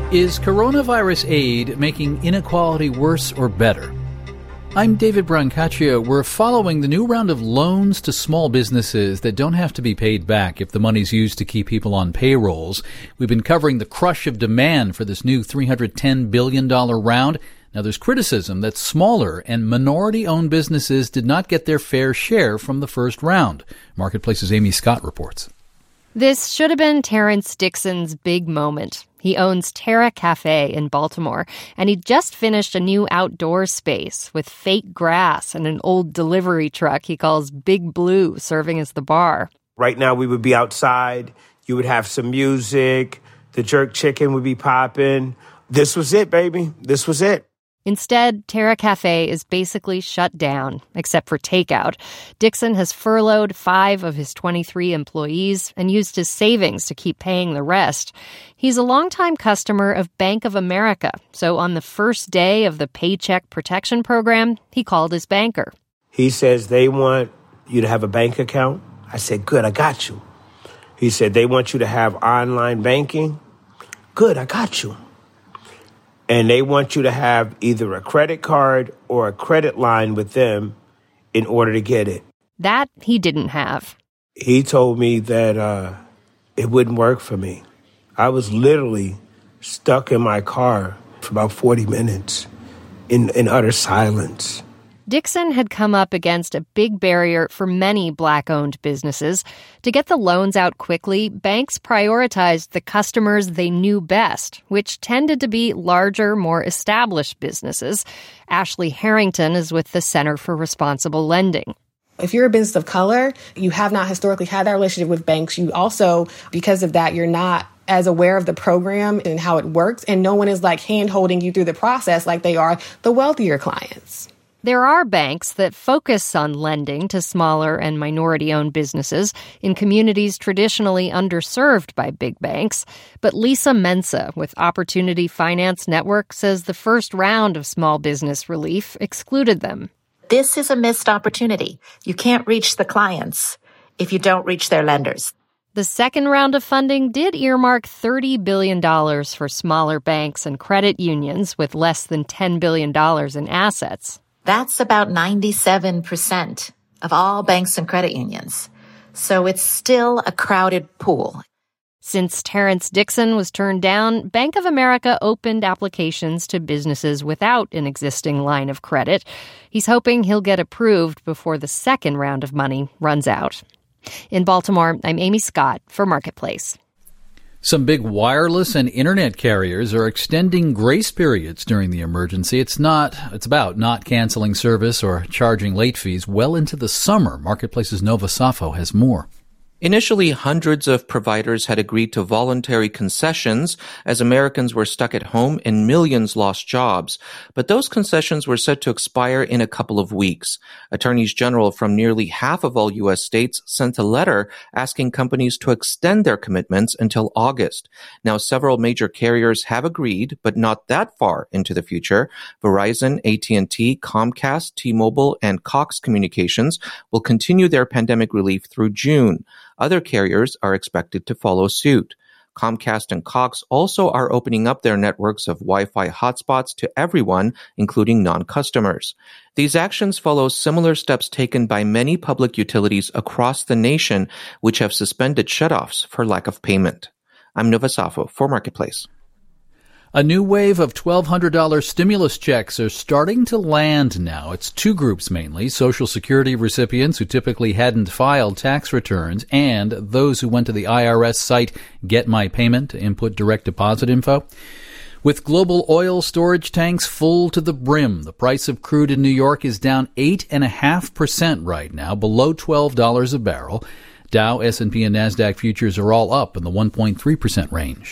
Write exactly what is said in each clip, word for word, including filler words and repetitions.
Is coronavirus aid making inequality worse or better? I'm David Brancaccio. We're following the new round of loans to small businesses that don't have to be paid back if the money's used to keep people on payrolls. We've been covering the crush of demand for this new three hundred ten billion dollars round. Now, there's criticism that smaller and minority-owned businesses did not get their fair share from the first round. Marketplace's Amy Scott reports. This should have been Terrence Dixon's big moment. He owns Terra Cafe in Baltimore, and he just finished a new outdoor space with fake grass and an old delivery truck he calls Big Blue serving as the bar. Right now we would be outside, you would have some music, the jerk chicken would be popping. This was it, baby. This was it. Instead, Terra Cafe is basically shut down, except for takeout. Dixon has furloughed five of his twenty-three employees and used his savings to keep paying the rest. He's a longtime customer of Bank of America, so on the first day of the Paycheck Protection Program, he called his banker. He says they want you to have a bank account. I said, good, I got you. He said they want you to have online banking. Good, I got you. And they want you to have either a credit card or a credit line with them in order to get it. That he didn't have. He told me that uh, it wouldn't work for me. I was literally stuck in my car for about forty minutes in, in utter silence. Dixon had come up against a big barrier for many Black-owned businesses. To get the loans out quickly, banks prioritized the customers they knew best, which tended to be larger, more established businesses. Ashley Harrington is with the Center for Responsible Lending. If you're a business of color, you have not historically had that relationship with banks. You also, because of that, you're not as aware of the program and how it works, and no one is like hand-holding you through the process like they are the wealthier clients. There are banks that focus on lending to smaller and minority-owned businesses in communities traditionally underserved by big banks. But Lisa Mensa with Opportunity Finance Network says the first round of small business relief excluded them. This is a missed opportunity. You can't reach the clients if you don't reach their lenders. The second round of funding did earmark thirty billion dollars for smaller banks and credit unions with less than ten billion dollars in assets. That's about ninety-seven percent of all banks and credit unions. So it's still a crowded pool. Since Terrence Dixon was turned down, Bank of America opened applications to businesses without an existing line of credit. He's hoping he'll get approved before the second round of money runs out. In Baltimore, I'm Amy Scott for Marketplace. Some big wireless and internet carriers are extending grace periods during the emergency. It's not, it's about not canceling service or charging late fees well into the summer. Marketplace's Nova Safo has more. Initially, hundreds of providers had agreed to voluntary concessions as Americans were stuck at home and millions lost jobs. But those concessions were set to expire in a couple of weeks. Attorneys general from nearly half of all U S states sent a letter asking companies to extend their commitments until August. Now, several major carriers have agreed, but not that far into the future. Verizon, A T and T, Comcast, T-Mobile, and Cox Communications will continue their pandemic relief through June. Other carriers are expected to follow suit. Comcast and Cox also are opening up their networks of Wi-Fi hotspots to everyone, including non-customers. These actions follow similar steps taken by many public utilities across the nation, which have suspended shutoffs for lack of payment. I'm Nova Safo for Marketplace. A new wave of twelve hundred dollars stimulus checks are starting to land now. It's two groups mainly, Social Security recipients who typically hadn't filed tax returns and those who went to the I R S site Get My Payment to input direct deposit info. With global oil storage tanks full to the brim, the price of crude in New York is down eight point five percent right now, below twelve dollars a barrel. Dow, S and P, and NASDAQ futures are all up in the one point three percent range.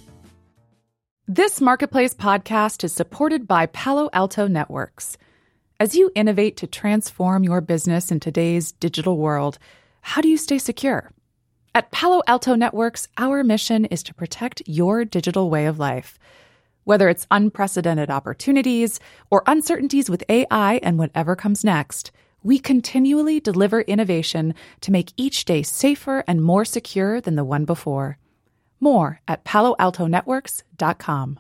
This Marketplace podcast is supported by Palo Alto Networks. As you innovate to transform your business in today's digital world, how do you stay secure? At Palo Alto Networks, our mission is to protect your digital way of life. Whether it's unprecedented opportunities or uncertainties with A I and whatever comes next, we continually deliver innovation to make each day safer and more secure than the one before. More at palo alto networks dot com.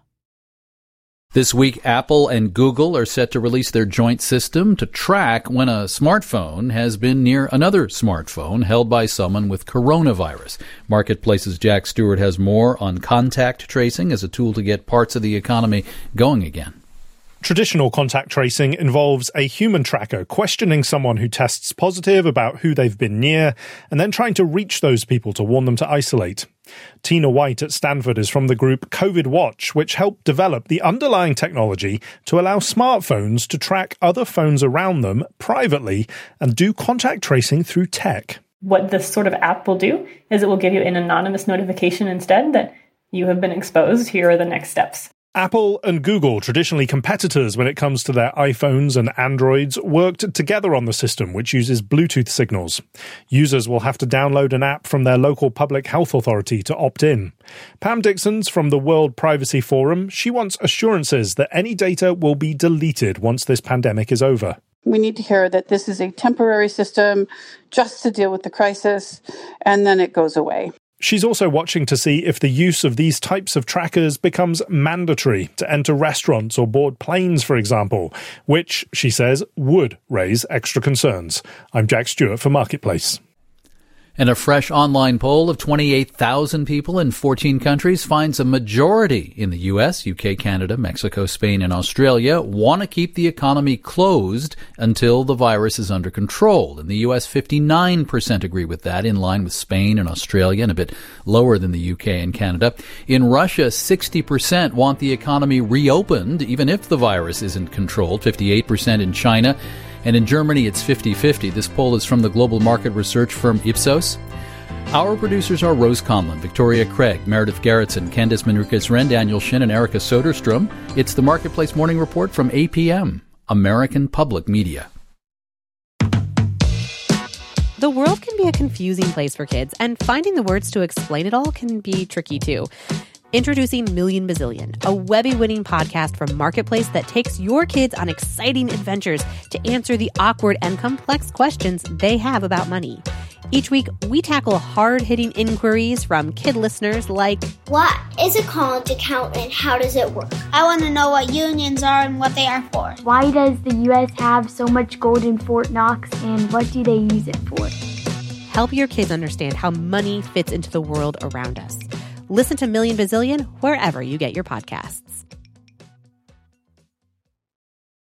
This week, Apple and Google are set to release their joint system to track when a smartphone has been near another smartphone held by someone with coronavirus. Marketplace's Jack Stewart has more on contact tracing as a tool to get parts of the economy going again. Traditional contact tracing involves a human tracker questioning someone who tests positive about who they've been near and then trying to reach those people to warn them to isolate. Tina White at Stanford is from the group COVID Watch, which helped develop the underlying technology to allow smartphones to track other phones around them privately and do contact tracing through tech. What this sort of app will do is it will give you an anonymous notification instead that you have been exposed. Here are the next steps. Apple and Google, traditionally competitors when it comes to their iPhones and Androids, worked together on the system, which uses Bluetooth signals. Users will have to download an app from their local public health authority to opt in. Pam Dixon's from the World Privacy Forum. She wants assurances that any data will be deleted once this pandemic is over. We need to hear that this is a temporary system just to deal with the crisis, and then it goes away. She's also watching to see if the use of these types of trackers becomes mandatory to enter restaurants or board planes, for example, which, she says, would raise extra concerns. I'm Jack Stewart for Marketplace. And a fresh online poll of twenty-eight thousand people in fourteen countries finds a majority in the U S, U K, Canada, Mexico, Spain, and Australia want to keep the economy closed until the virus is under control. In the U S, fifty-nine percent agree with that, in line with Spain and Australia, and a bit lower than the U K and Canada. In Russia, sixty percent want the economy reopened, even if the virus isn't controlled, fifty-eight percent in China. And in Germany, it's fifty-fifty. This poll is from the global market research firm Ipsos. Our producers are Rose Conlon, Victoria Craig, Meredith Garrettson, Candice Manrukes-Wren, Daniel Shin, and Erica Soderstrom. It's the Marketplace Morning Report from A P M, American Public Media. The world can be a confusing place for kids, and finding the words to explain it all can be tricky too. Introducing Million Bazillion, a Webby-winning podcast from Marketplace that takes your kids on exciting adventures to answer the awkward and complex questions they have about money. Each week, we tackle hard-hitting inquiries from kid listeners like, what is a college account and how does it work? I want to know what unions are and what they are for. Why does the U S have so much gold in Fort Knox and what do they use it for? Help your kids understand how money fits into the world around us. Listen to Million Bazillion wherever you get your podcasts.